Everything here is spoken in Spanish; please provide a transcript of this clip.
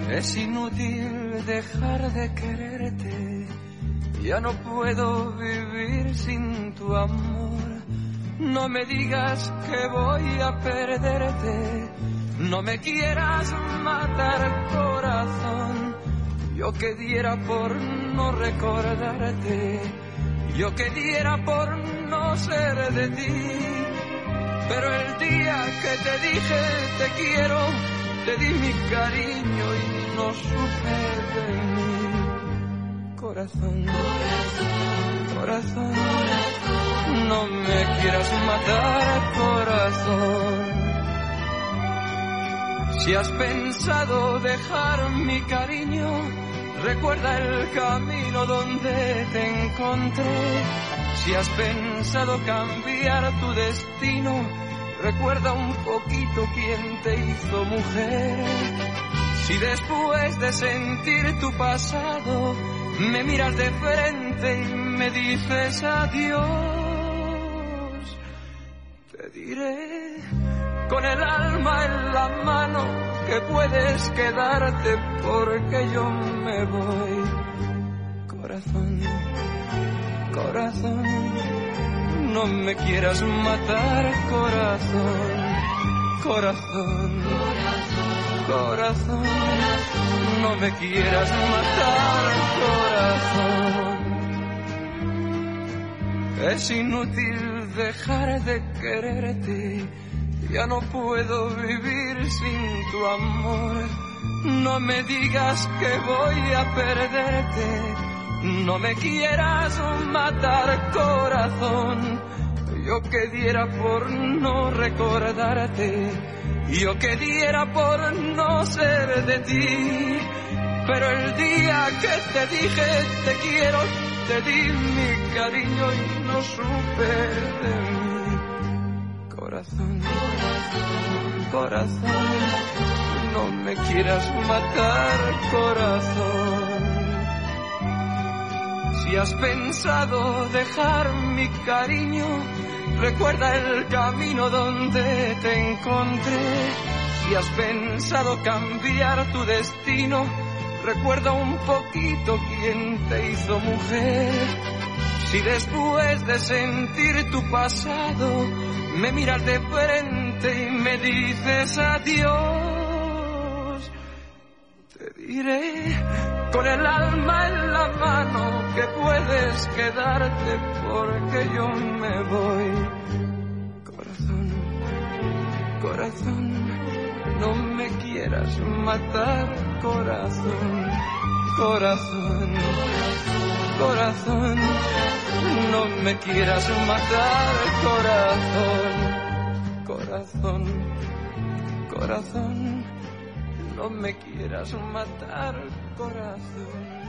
Es inútil dejar de quererte, ya no puedo vivir sin tu amor. No me digas que voy a perderte, no me quieras matar, corazón. Yo que diera por no recordarte, yo que diera por no ser de ti. Pero el día que te dije te quiero, te di mi cariño y no supe de mí. Corazón, corazón, no me quieras matar, corazón. Si has pensado dejar mi cariño, recuerda el camino donde te encontré. Si has pensado cambiar tu destino, recuerda un poquito quién te hizo mujer. Si después de sentir tu pasado me miras de frente y me dices adiós, te diré con el alma en la mano que puedes quedarte porque yo me voy. Corazón, corazón, no me quieras matar, corazón, corazón, corazón, no me quieras matar, corazón. Es inútil dejar de quererte, ya no puedo vivir sin tu amor. No me digas que voy a perderte, no me quieras matar, corazón. Yo que diera por no recordarte, yo que diera por no ser de ti. Pero el día que te dije te quiero, te di mi cariño y no supe de mí. Corazón, corazón, no me quieras matar, corazón. Si has pensado dejar mi cariño, recuerda el camino donde te encontré. Si has pensado cambiar tu destino, recuerda un poquito quién te hizo mujer. Si después de sentir tu pasado me miras de frente y me dices adiós, te diré con el alma en la mano que puedes quedarte porque yo me voy. Corazón, corazón, no me quieras matar, corazón, corazón, corazón, no me quieras matar, corazón, corazón, corazón, no me quieras matar, corazón.